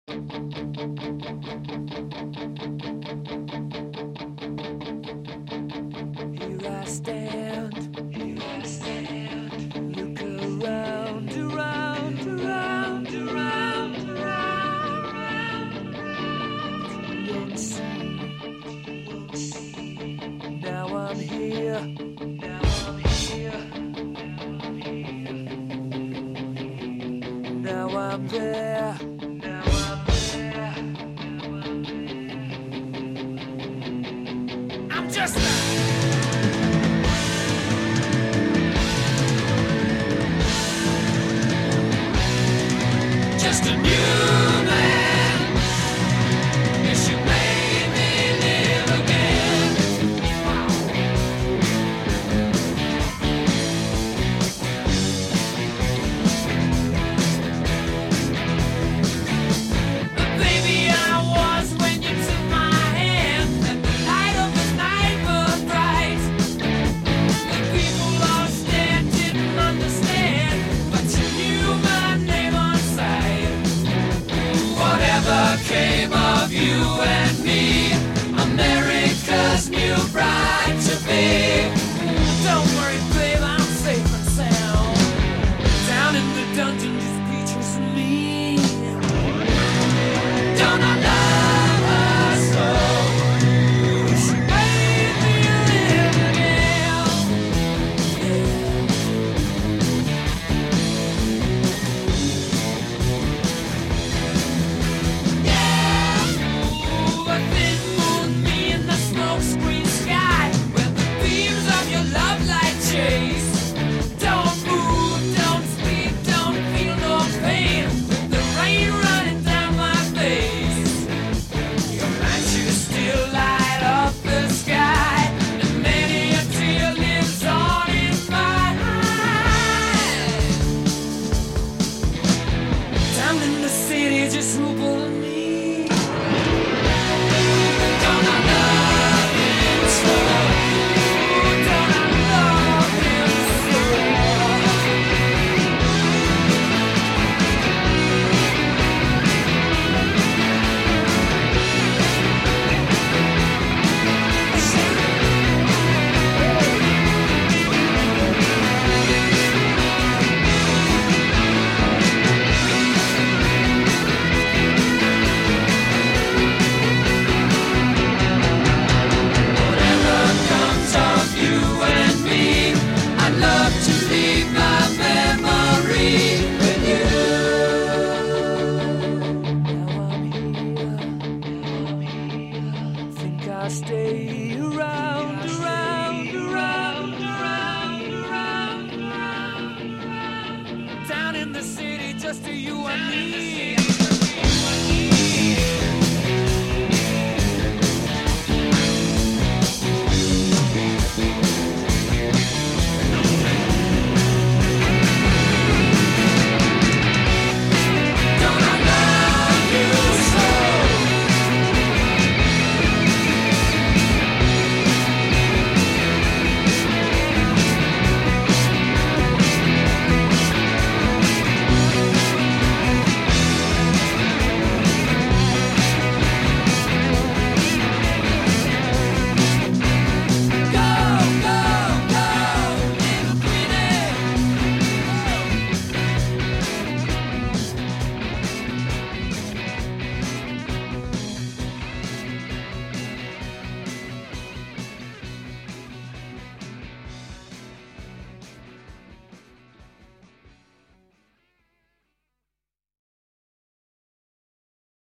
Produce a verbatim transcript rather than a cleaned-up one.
Here I stand, here I stand. Look around, around, around, around, around. You won't see, you won't see. Now I'm here, now I'm here, now I'm here. Now I'm there, now I'm there, now I'm there. I'm just just a new man. Yes, you made me live again. But baby, I was when you took my hand, and the light of the night was bright. The people all stand didn't understand, but you knew my name on sight. Whatever came of you and me, America's new bride to be. Don't worry, babe, I'm safe and sound. Down in the dungeon, just creatures and me. Don't I love her so? She made me live again. Ooh, a thin moon, me in the smoke screen sky, where the beams of your love light chase. Don't move, don't speak, don't feel no pain. With the rain running down my face, your matches still light up the sky, and many a tear lives on in my eyes. Down in the city, just pulling me. Don't I love him so? Don't I love him so? Whatever comes of you and me, I'd love to leave my memory with you. Now I'm here, now I'm here. Think I'll stay